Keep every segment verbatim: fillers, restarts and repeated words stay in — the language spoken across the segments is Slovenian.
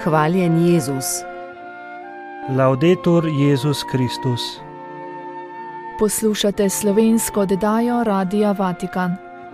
Hvaljen Jezus. Laudetur Jezus Kristus. Poslušate slovensko oddajo Radia Vatikan.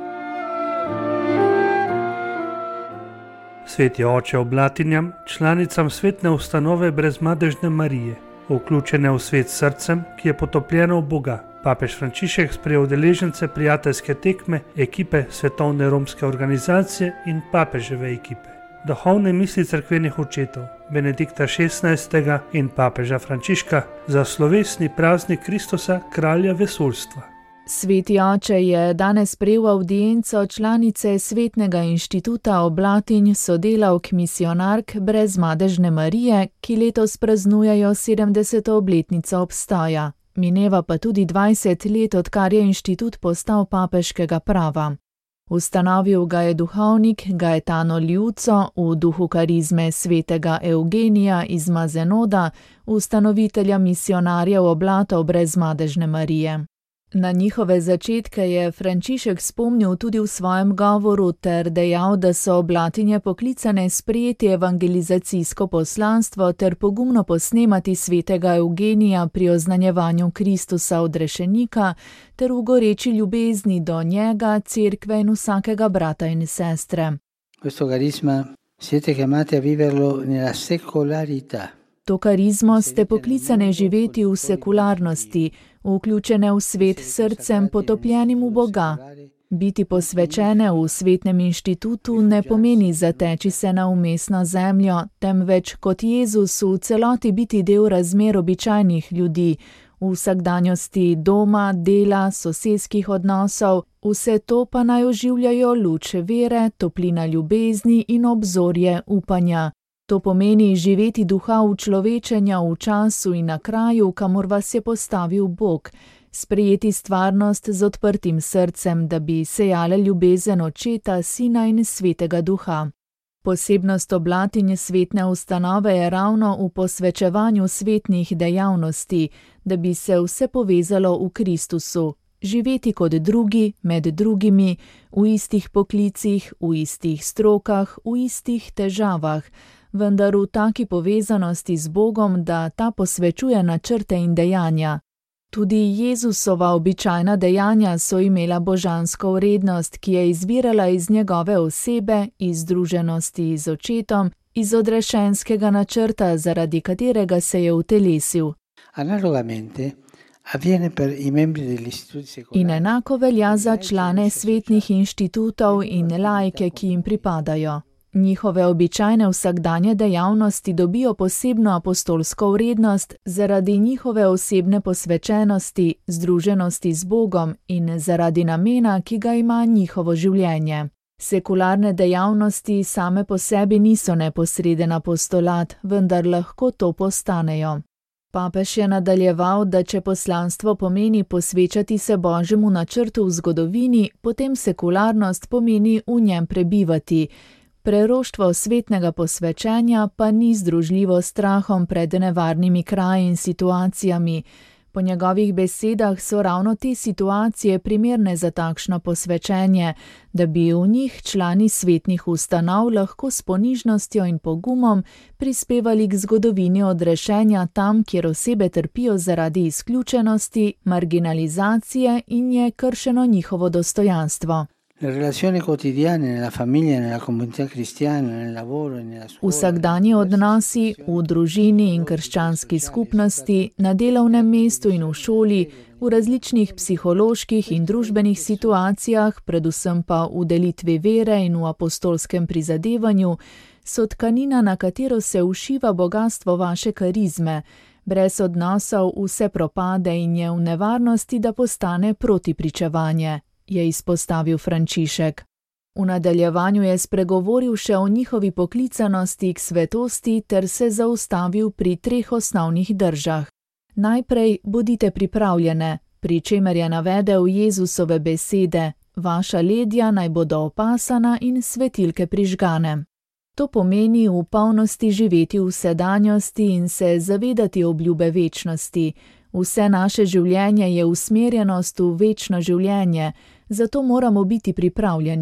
Sveti oče oblatinjam, članicam svetne ustanove Brezmadežne Marije, vključene v svet s srcem, ki je potopljeno v Boga. Papež Frančišek sprejel udeležence prijateljske tekme ekipe Svetovne romske organizacije in papeževe ekipe. Duhovne misli cerkvenih očetov Benedikta šestnajstega in papeža Frančiška za slovesni praznik Kristusa, kralja vesoljstva. Sveti oče je danes sprejel avdienco članice Svetnega inštituta Oblatinj sodelavk misionark Brezmadežne Marije, ki letos praznujejo sedemdeseto obletnico obstoja. Mineva pa tudi dvajset let, odkar je inštitut postal papeškega prava. Ustanovil ga je duhovnik Gaetano Liuzzo v duhu karizme svetega Eugenija iz Mazenoda, ustanovitelja misionarjev oblatov Brezmadežne Marije. Na njihove začetke je Frančišek spomnil tudi v svojem govoru ter dejal, da so oblatinje poklicane sprejeti evangelizacijsko poslanstvo ter pogumno posnemati svetega Eugenija pri oznanjevanju Kristusa odrešenika ter v goreči ljubezni do njega, cerkve in vsakega brata in sestre. Questo carisma siete chiamati a viverlo nella secolarità. To karizmo ste poklicane živeti v sekularnosti, vključene v svet s srcem potopljenim v Boga. Biti posvečene v svetnem inštitutu ne pomeni zateči se na umestno zemljo, temveč kot Jezus v celoti biti del razmer običajnih ljudi, v vsakdanjosti doma, dela, sosedskih odnosov, vse to pa naj oživljajo luč vere, toplina ljubezni in obzorje upanja. To pomeni živeti duha učlovečenja v času in na kraju, kamor vas je postavil Bog, sprejeti stvarnost z odprtim srcem, da bi sejale ljubezen Očeta, Sina in Svetega Duha. Posebnost oblatinje svetne ustanove je ravno v posvečevanju svetnih dejavnosti, da bi se vse povezalo v Kristusu, živeti kot drugi, med drugimi, v istih poklicih, v istih strokah, v istih težavah, vendar v taki povezanosti z Bogom, da ta posvečuje načrte in dejanja. Tudi Jezusova običajna dejanja so imela božansko vrednost, ki je izvirala iz njegove osebe, iz združenosti z Očetom, iz odrešenskega načrta, zaradi katerega se je utelesil. Analogamente avviene per i membri degli istituti secolari. In enako velja za člane svetnih inštitutov in laike, ki jim pripadajo. Njihove običajne vsakdanje dejavnosti dobijo posebno apostolsko vrednost zaradi njihove osebne posvečenosti, združenosti z Bogom in zaradi namena, ki ga ima njihovo življenje. Sekularne dejavnosti same po sebi niso neposreden apostolat, vendar lahko to postanejo. Papež je nadaljeval, da če poslanstvo pomeni posvečati se Božjemu načrtu v zgodovini, potem sekularnost pomeni v njem prebivati. Preroštvo svetnega posvečenja pa ni združljivo s strahom pred nevarnimi kraji in situacijami. Po njegovih besedah so ravno te situacije primerne za takšno posvečenje, da bi v njih člani svetnih ustanov lahko s ponižnostjo in pogumom prispevali k zgodovini odrešenja tam, kjer osebe trpijo zaradi izključenosti, marginalizacije in je kršeno njihovo dostojanstvo. Le relazioni quotidiane nella famiglia, nella comunità cristiana, nel lavoro e nella scuola. Vsakdanji odnosi v družini in krščanski skupnosti, na delovnem mestu in v šoli, v različnih psiholoških in družbenih situacijah, predvsem pa v delitvi vere in v apostolskem prizadevanju, so tkanina, na katero se ušiva bogastvo vaše karizme. Brez odnosov vse propade in je v nevarnosti, da postane protipričevanje, je izpostavil Frančišek. V nadaljevanju je spregovoril še o njihovi poklicanosti k svetosti ter se zaustavil pri treh osnovnih držah. Najprej bodite pripravljene, pri čemer je navedel Jezusove besede: vaša ledja naj bodo opasana in svetilke prižgane. To pomeni v polnosti živeti v sedanjosti in se zavedati obljube večnosti. Vse naše življenje je usmerjenost v večno življenje, zato moramo biti pripravljeni.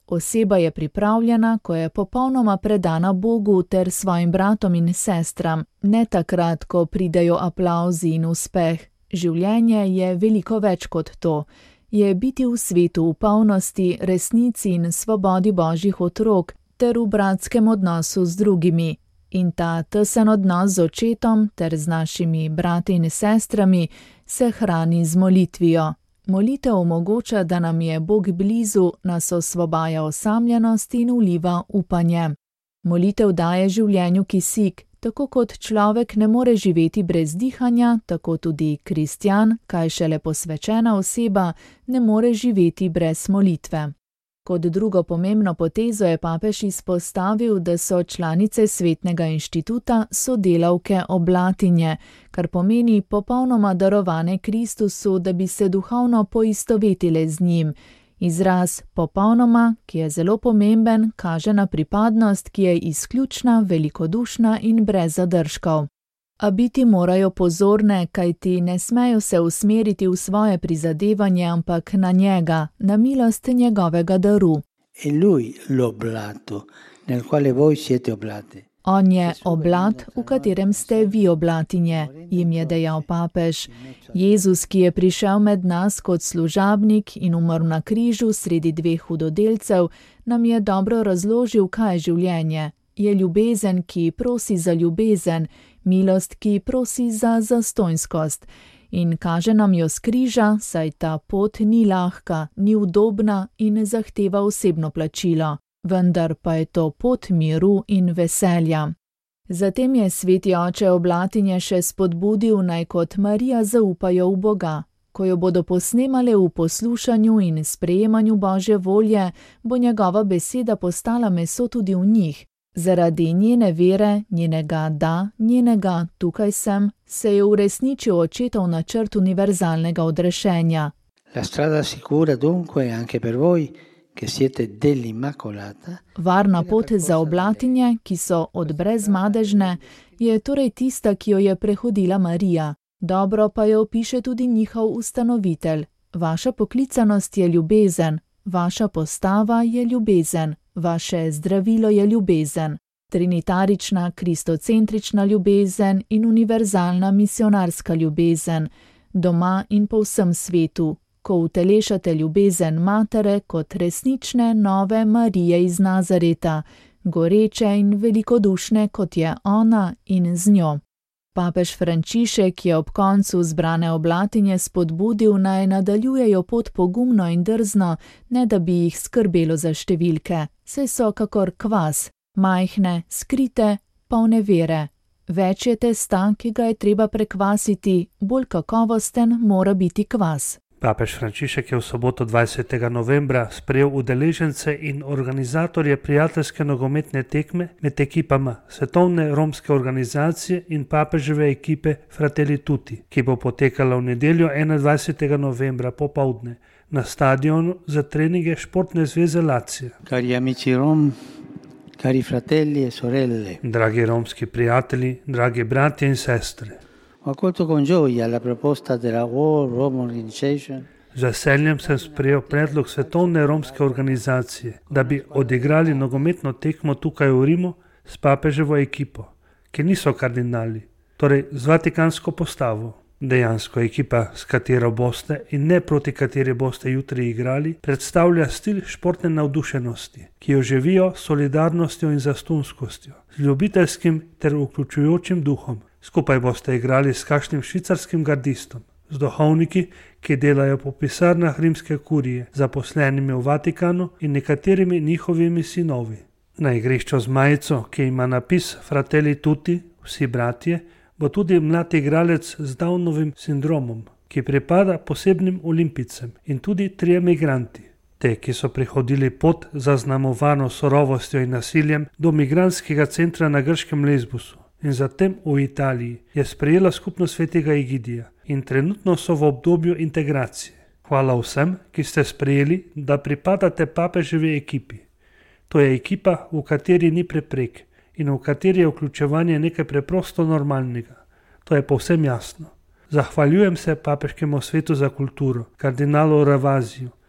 Oseba je pripravljena, ko je popolnoma predana Bogu ter svojim bratom in sestram, ne takrat, ko pridejo aplavzi in uspeh. Življenje je veliko več kot to. Je biti v svetu v polnosti, resnici in svobodi Božjih otrok ter v bratskem odnosu z drugimi. In ta tesen odnos z očetom ter z našimi brati in sestrami se hrani z molitvijo. Molitev omogoča, da nam je Bog blizu, nas osvobaja osamljenosti in vliva upanje. Molitev daje življenju kisik. Tako kot človek ne more živeti brez dihanja, tako tudi kristjan, kaj šele posvečena oseba, ne more živeti brez molitve. Kot drugo pomembno potezo je papež izpostavil, da so članice Svetnega inštituta sodelavke oblatinje, kar pomeni popolnoma darovane Kristusu, da bi se duhovno poistovetile z njim. Izraz popolnoma, ki je zelo pomemben, kaže na pripadnost, ki je izključna, velikodušna in brez zadržkov. A biti morajo pozorne, kajti ne smejo se usmeriti v svoje prizadevanje, ampak na njega, na milost njegovega daru. È lui l'oblato, nel quale voi siete oblati. On je oblat, v katerem ste vi oblatinje, jim je dejal papež. Jezus, ki je prišel med nas kot služabnik in umrl na križu sredi dveh hudodelcev, nam je dobro razložil, kaj je življenje. Je ljubezen, ki prosi za ljubezen, milost, ki prosi za zastonjskost. In kaže nam jo s križa, saj ta pot ni lahka, ni udobna in ne zahteva osebno plačilo. Vendar pa je to pot miru in veselja. Zatem je sveti oče oblatinje še spodbudil, naj kot Marija zaupajo v Boga. Ko jo bodo posnemale v poslušanju in sprejemanju Božje volje, bo njegova beseda postala meso tudi v njih. Zaradi njene vere, njenega da, njenega tukaj sem, se je uresničil očetov načrt univerzalnega odrešenja. La strada sicura dunque anche per voi, che siete dell'Immacolata. Varna pot za oblatinje, ki so od brezmadežne, je torej tista, ki jo je prehodila Marija. Dobro pa jo opiše tudi njihov ustanovitelj. Vaša poklicanost je ljubezen, vaša postava je ljubezen, vaše zdravilo je ljubezen. Trinitarična, kristocentrična ljubezen in univerzalna misionarska ljubezen, doma in po vsem svetu. Ko utelešate ljubezen matere kot resnične nove Marije iz Nazareta, goreče in velikodušne, kot je ona in z njo. Papež Frančišek je ob koncu zbrane oblatinje spodbudil, naj nadaljujejo pot pogumno in drzno, ne da bi jih skrbelo za številke, saj so kakor kvas, majhne, skrite, polne vere. Več je testa, ki ga je treba prekvasiti, bolj kakovosten mora biti kvas. Papež Frančišek je v soboto dvajsetega novembra sprejel udeležence in organizatorje prijateljske nogometne tekme med ekipama Svetovne romske organizacije in papeževe ekipe Fratelli Tutti, ki bo potekala v nedeljo enaindvajsetega novembra popoldne na stadionu za treninge Športne zveze Lazio. Cari amici Rom, cari fratelli e sorelle. Dragi romski prijatelji, dragi bratje in sestre. Ho accolto con gioia la proposta della World Rome Organization. Z veseljem sem sprejel predlog Svetovne romske organizacije, da bi odigrali nogometno tekmo tukaj v Rimu s papeževo ekipo, ki niso kardinali, torej z vatikansko postavo. Dejansko ekipa, s katero boste in ne proti kateri boste jutri igrali, predstavlja stil športne navdušenosti, ki jo živijo s solidarnostjo in zastonjskostjo, z ljubiteljskim ter vključujočim duhom. Skupaj boste igrali s kakšnim švicarskim gardistom, z duhovniki, ki delajo po pisarnah rimske kurije, zaposlenimi v Vatikanu in nekaterimi njihovimi sinovi. Na igrišču z majico, ki ima napis Fratelli Tutti, vsi bratje, bo tudi mlad igralec z Downovim sindromom, ki pripada posebnim olimpijcem in tudi trije migranti. Te, ki so prihodili pot zaznamovano surovostjo in nasiljem do migrantskega centra na grškem Lesbosu in zatem v Italiji, je sprejela skupnost svetega Egidija in trenutno so v obdobju integracije. Hvala vsem, ki ste sprejeli, da pripadate papeževi ekipi. To je ekipa, v kateri ni preprek in v kateri je vključevanje nekaj preprosto normalnega. To je povsem jasno. Zahvaljujem se papeškemu svetu za kulturo, kardinalu Ravaziju,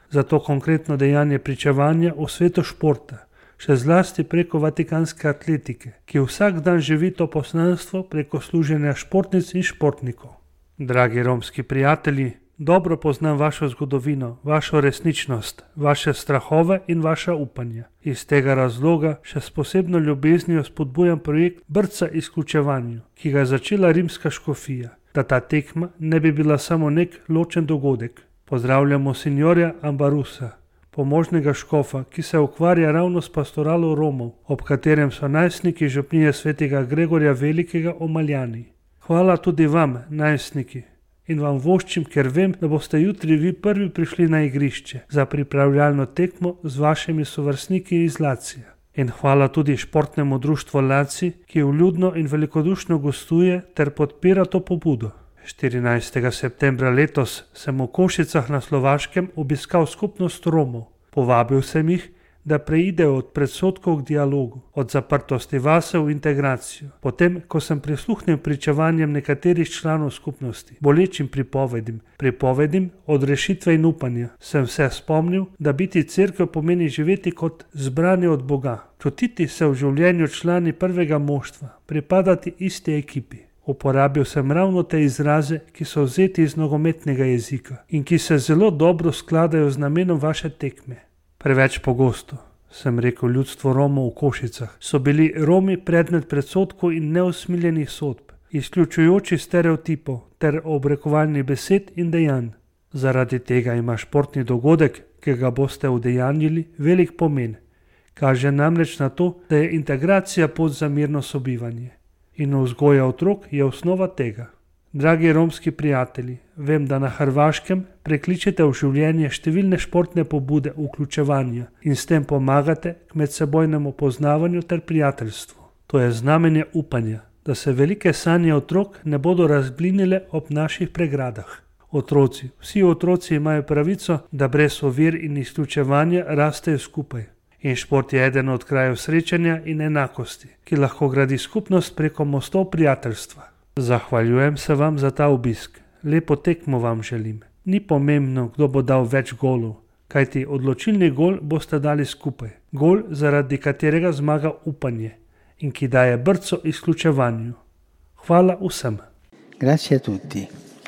zato konkretno dejanje pričevanja o svetu športa, še zlasti preko vatikanske atletike, ki vsak dan živi to poslanstvo preko služenja športnic in športnikov. Dragi romski prijatelji, dobro poznam vašo zgodovino, vašo resničnost, vaše strahove in vaša upanja. Iz tega razloga še s posebno ljubeznijo spodbujam projekt Brca izključevanju, ki ga je začela rimska škofija, da ta tekma ne bi bila samo nek ločen dogodek. Pozdravljamo sinjorja Ambarusa, pomožnega škofa, ki se ukvarja ravno s pastoralo Romov, ob katerem so najstniki župnije svetega Gregorja Velikega o Maljani. Hvala tudi vam, najstniki, in vam voščim, ker vem, da boste jutri vi prvi prišli na igrišče za pripravljalno tekmo z vašimi sovrstniki iz Lacija. In hvala tudi športnemu društvu Laci, ki vljudno in velikodušno gostuje ter podpira to pobudo. štirinajstega septembra letos sem v Košicah na Slovaškem obiskal skupnost Romov. Povabil sem jih, da preidejo od predsodkov k dialogu, od zaprtosti vase v integracijo. Potem, ko sem prisluhnil pričevanjem nekaterih članov skupnosti, bolečim pripovedim, pripovedim od rešitve in upanja, sem se spomnil, da biti cerkev pomeni živeti kot zbrani od Boga, čutiti se v življenju člani prvega moštva, pripadati isti ekipi. Uporabil sem ravno te izraze, ki so vzeti iz nogometnega jezika in ki se zelo dobro skladajo z namenom vaše tekme. Preveč pogosto, sem rekel ljudstvu Romov v Košicah, so bili Romi predmet predsodkov in neusmiljenih sodb, izključujoči stereotipov ter obrekovalnih besed in dejanj. Zaradi tega ima športni dogodek, ki ga boste udejanjili, velik pomen. Kaže namreč na to, da je integracija pot za mirno sobivanje. In vzgoja otrok je osnova tega. Dragi romski prijatelji, vem, da na Hrvaškem prekličete v življenje številne športne pobude vključevanja in s tem pomagate k medsebojnemu poznavanju ter prijateljstvu. To je znamenje upanja, da se velike sanje otrok ne bodo razblinile ob naših pregradah. Otroci, vsi otroci imajo pravico, da brez ovir in izključevanja rastejo skupaj. In šport je eden od krajev srečanja in enakosti, ki lahko gradi skupnost preko mostov prijateljstva. Zahvaljujem se vam za ta obisk. Lepo tekmo vam želim. Ni pomembno, kdo bo dal več golov, kajti odločilni gol boste dali skupaj. Gol, zaradi katerega zmaga upanje in ki daje brco izključevanju. Hvala vsem. Grazie a tutti.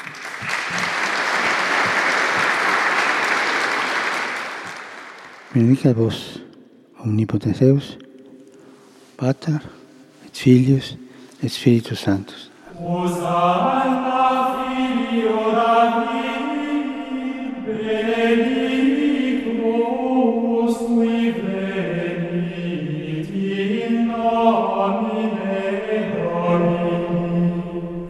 Benedicat vos omnipotens Deus, Pater et Filius et Spiritus Sanctus. Hosanna Filio Davidi, benedictus qui venit in nomine Domini.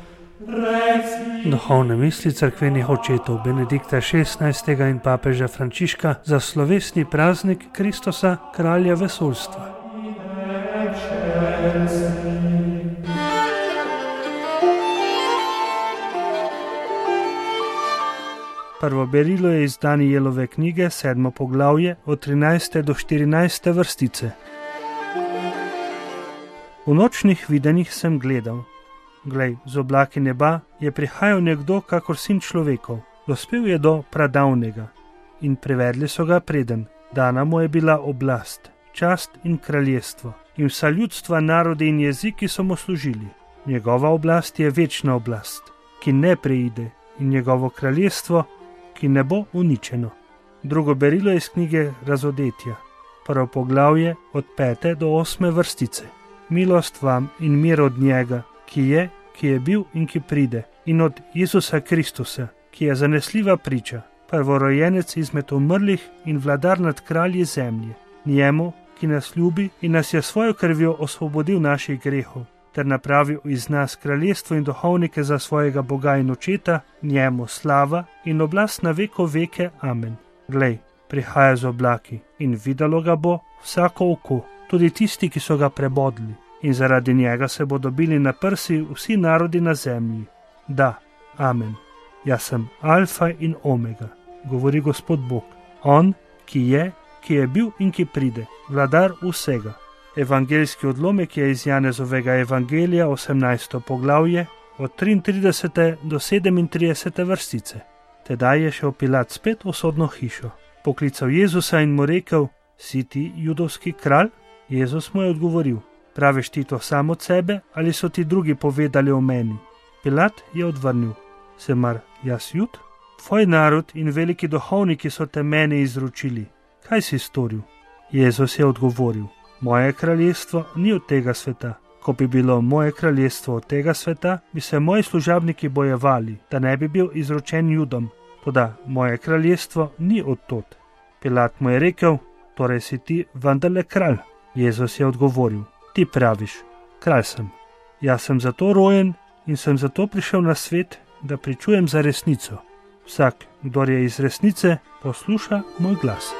Duhovne misli cerkvenih očetov Benedikta šestnajstega in papeža Frančiška za slovesni praznik Kristusa, kralja vesoljstva. Prvo berilo je iz Danijelove knjige, sedmo poglavje, od trinajste do štirinajste vrstice. V nočnih videnjih sem gledal. Glej, z oblaki neba je prihajal nekdo kakor sin človekov. Dospel je do pradavnega in privedli so ga preden. Dana mu je bila oblast, čast in kraljestvo in vsa ljudstva, narodi in jeziki so mu služili. Njegova oblast je večna oblast, ki ne preide, in njegovo kraljestvo, ki ne bo uničeno. Drugo berilo je iz knjige Razodetja, prvo poglavje od pete do osme vrstice. Milost vam in mir od njega, ki je, ki je bil in ki pride, in od Jezusa Kristusa, ki je zanesljiva priča, prvorojenec izmed umrlih in vladar nad kralji zemlje. Njemu, ki nas ljubi in nas je svojo krvjo osvobodil naših grehov, ter napravil iz nas kraljestvo in duhovnike za svojega Boga in očeta, njemu slava in oblast na veko veke. Amen. Glej, prihaja z oblaki in videlo ga bo vsako oko, tudi tisti, ki so ga prebodli, in zaradi njega se bodo bili na prsi vsi narodi na zemlji. Da, amen. Jaz sem alfa in omega, govori Gospod Bog, on, ki je, ki je bil in ki pride, vladar vsega. Evangeljski odlomek je iz Janezovega evangelija, osemnajsto poglavje, od triintridesete do sedemintridesete vrstice. Tedaj je šel Pilat spet v sodno hišo. Poklical Jezusa in mu rekel: Si ti judovski kralj? Jezus mu je odgovoril: Praviš ti to sam od sebe ali so ti drugi povedali o meni? Pilat je odvrnil: Se mar jaz Jud? Tvoj narod in veliki duhovniki so te mene izročili. Kaj si storil? Jezus je odgovoril: Moje kraljestvo ni od tega sveta. Ko bi bilo moje kraljestvo od tega sveta, bi se moji služabniki bojevali, da ne bi bil izročen Judom. Toda moje kraljestvo ni od tod. Pilat mu je rekel: Torej si ti vendarle kralj? Jezus je odgovoril: Ti praviš, kralj sem. Jaz sem zato rojen in sem zato prišel na svet, da pričujem za resnico. Vsak, kdor je iz resnice, posluša moj glas.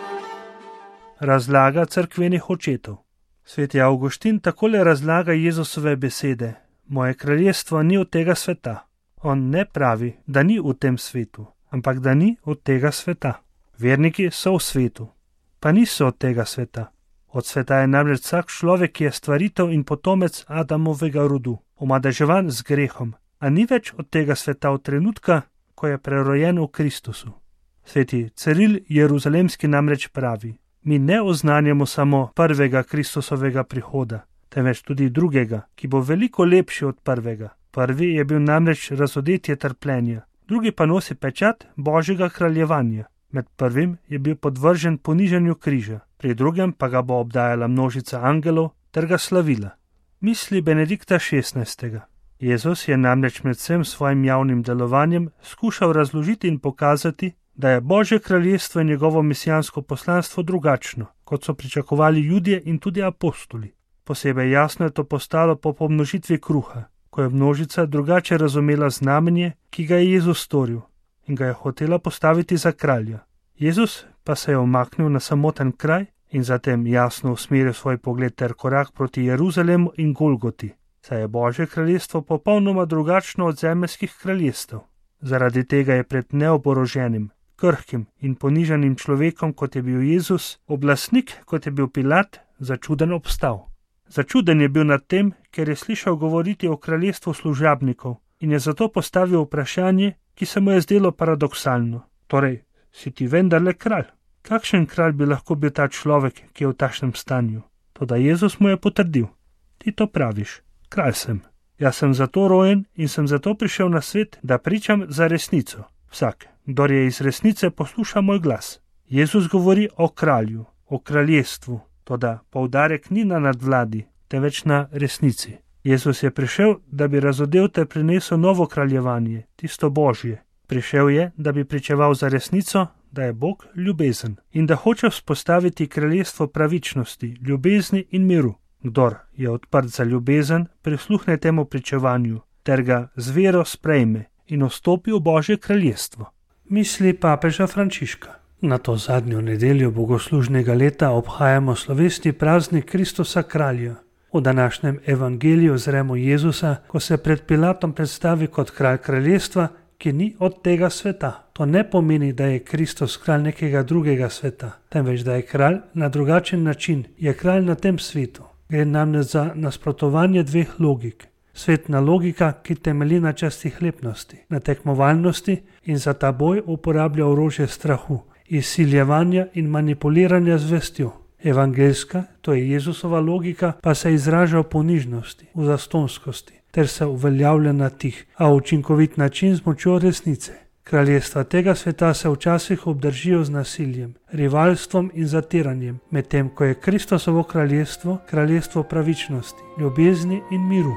Razlaga cerkvenih očetov. Sveti Avguštin takole razlaga Jezusove besede: Moje kraljestvo ni od tega sveta. On ne pravi, da ni v tem svetu, ampak da ni od tega sveta. Verniki so v svetu, pa niso od tega sveta. Od sveta je namreč vsak človek, ki je stvaritev in potomec Adamovega rodu, omadeževan z grehom, a ni več od tega sveta od trenutka, ko je prerojen v Kristusu. Sveti Ciril Jeruzalemski namreč pravi: Mi ne oznanjamo samo prvega Kristusovega prihoda, temveč tudi drugega, ki bo veliko lepši od prvega. Prvi je bil namreč razodetje trpljenja, drugi pa nosi pečat Božjega kraljevanja. Med prvim je bil podvržen ponižanju križa, pri drugem pa ga bo obdajala množica angelov ter ga slavila. Misli Benedikta šestnajstega. Jezus je namreč med vsem svojim javnim delovanjem skušal razložiti in pokazati, da je Božje kraljestvo in njegovo misijansko poslanstvo drugačno, kot so pričakovali Judje in tudi apostoli. Posebej jasno je to postalo po pomnožitvi kruha, ko je množica drugače razumela znamenje, ki ga je Jezus storil, in ga je hotela postaviti za kralja. Jezus pa se je umaknil na samoten kraj in zatem jasno usmeril svoj pogled ter korak proti Jeruzalemu in Golgoti, saj je Božje kraljestvo popolnoma drugačno od zemeljskih kraljestev. Zaradi tega je pred neoboroženim, krhkim in ponižanim človekom, kot je bil Jezus, oblastnik, kot je bil Pilat, začuden obstal. Začuden je bil nad tem, ker je slišal govoriti o kraljestvu služabnikov in je zato postavil vprašanje, ki se mu je zdelo paradoksalno. Torej, si ti vendarle kralj? Kakšen kralj bi lahko bil ta človek, ki je v takšnem stanju? Toda Jezus mu je potrdil: Ti to praviš, kralj sem. Jaz sem zato rojen in sem zato prišel na svet, da pričam za resnico. Vsak, kdor je iz resnice, posluša moj glas. Jezus govori o kralju, o kraljestvu, toda poudarek ni na nadvladi, temveč na resnici. Jezus je prišel, da bi razodel ter prinesel novo kraljevanje, tisto Božje. Prišel je, da bi pričeval za resnico, da je Bog ljubezen in da hoče vzpostaviti kraljestvo pravičnosti, ljubezni in miru. Kdor je odprt za ljubezen, prisluhne temu pričevanju ter ga z vero sprejme in vstopi v Božje kraljestvo. Misli papeža Frančiška. Na to zadnjo nedeljo bogoslužnega leta obhajamo slovesni praznik Kristusa kralja. V današnjem evangeliju zremo Jezusa, ko se pred Pilatom predstavi kot kralj kraljestva, ki ni od tega sveta. To ne pomeni, da je Kristus kralj nekega drugega sveta, temveč da je kralj na drugačen način, je kralj na tem svetu. Gre namreč za nasprotovanje dveh logik. Svetna logika, ki temelji na častihlepnosti, na tekmovalnosti in za ta boj uporablja orožje strahu, izsiljevanja in manipuliranja z vestjo. Evangeljska, to je Jezusova logika, pa se izraža v ponižnosti, v zastonskosti, ter se uveljavlja na tih, a učinkovit način z močjo resnice. Kraljestva tega sveta se včasih obdržijo z nasiljem, rivalstvom in zatiranjem, medtem ko je Kristusovo kraljestvo kraljestvo pravičnosti, ljubezni in miru.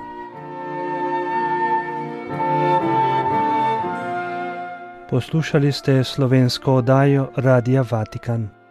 Poslušali ste slovensko oddajo Radia Vatikan.